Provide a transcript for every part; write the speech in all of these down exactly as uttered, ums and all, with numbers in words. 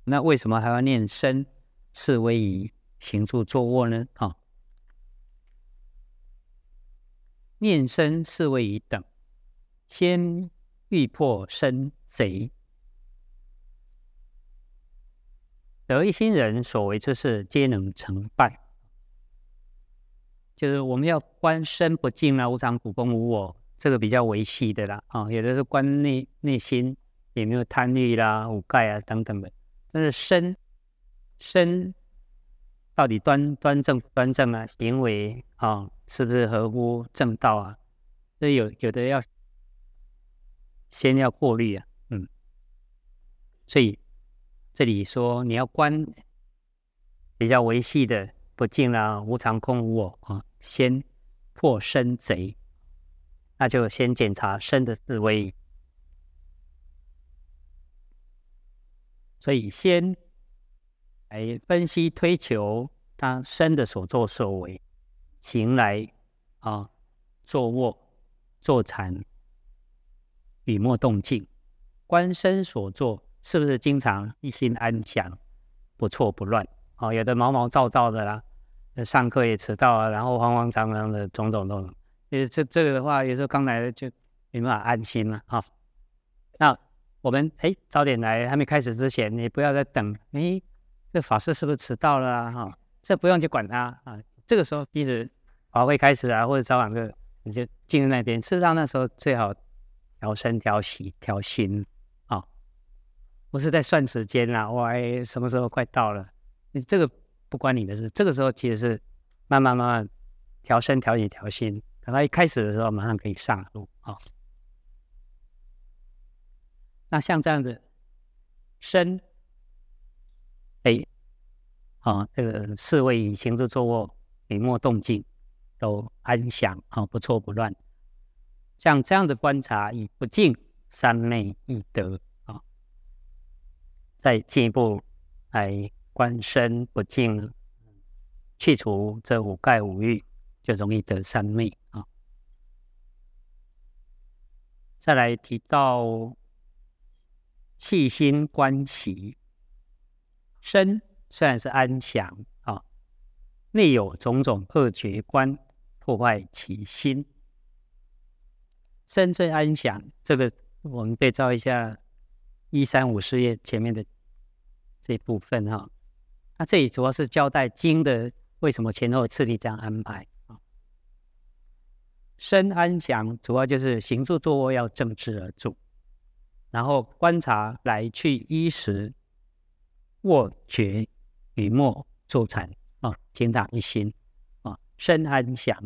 那为什么还要念身是为以行住坐卧呢？哦，念身是为以等，先欲破身贼。得一心人所为之事，皆能成办。就是我们要观身不净啦，无常苦空无我，这个比较维系的啦。啊、哦，有的是观内内心有没有贪欲啦、五盖啊等等的。但是身身到底端端正不端正啊？行为啊、哦，是不是合乎正道啊？这有有的要先要过滤啊。嗯，所以这里说你要观比较维系的不净啦、无常空无我啊，先破身贼，那就先检查身的思维。所以先来分析推求他身的所作所为，行来啊，坐卧、坐禅、语默动静，观身所作是不是经常一心安详，不错不乱？哦，有的毛毛躁躁的啦，上课也迟到啊，然后慌慌张张的，种种种种。这这这个的话，有时候刚来的就没办法安心了啊。那我们哎早点来，还没开始之前，你不要再等。哎，这法师是不是迟到了啊？哈、哦，这不用去管他啊。这个时候，一直法会开始啊，或者早晚课，你就进入那边。事实上，那时候最好调身、调息、调心啊、哦，不是在算时间啦。哇，哎，什么时候快到了？你这个不关你的事。这个时候其实是慢慢慢慢调身、调息、调心。等他一开始的时候，马上可以上路啊。哦，那像这样子身，哎，啊，这个四位以行住坐卧、笔墨动静都安详啊，不错不乱。像这样的观察，以不净三昧易得啊，再进一步来观身不净，去除这五盖五欲，就容易得三昧啊。再来提到细心观息，身虽然是安详啊，内有种种恶觉观破坏其心。身最安详，这个我们对照一下一三五事页前面的这一部分哈。那这里主要是交代经的为什么前后次第这样安排啊。身安详主要就是行住坐卧要正直而住，然后观察来去衣食卧觉语默坐禅啊，经常一心啊，身安详。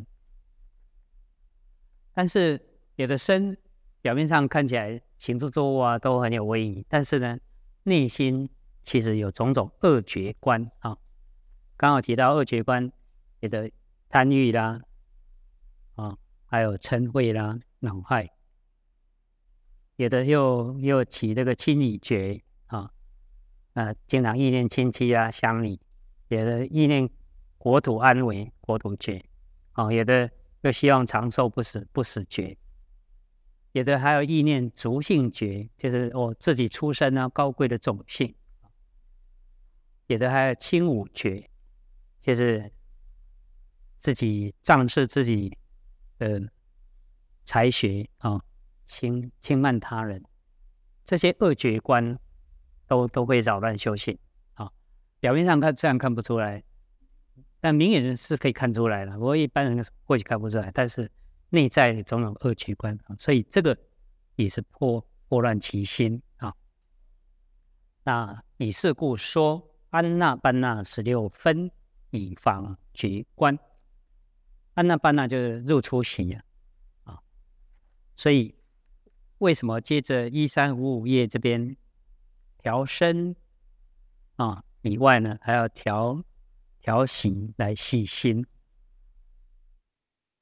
但是有的身表面上看起来行住坐卧啊都很有威仪，但是呢，内心其实有种种恶觉观啊。刚好提到恶觉观，有的贪欲啦，啊，还有嗔恚啦、恼害，有的又又起那个亲理觉啊，啊，经常意念亲戚啊、乡里，有的意念国土安危、国土觉，啊，有的又希望长寿不死、不死觉。有的还有意念族姓觉，就是我、哦、自己出身啊高贵的种姓；有的还有轻侮觉，就是自己仗势自己的才学啊、哦，轻轻慢他人。这些恶觉观都都会扰乱修行啊、哦。表面上看这样看不出来，但明眼人是可以看出来的，不过一般人或许看不出来。但是内在的种种恶趣观，所以这个也是破破乱其心啊。那以是故说安那般那十六分以防觉观。安那般那就是入出息啊，啊，所以为什么接着一三五五页这边调身啊以外呢，还要调调息来细心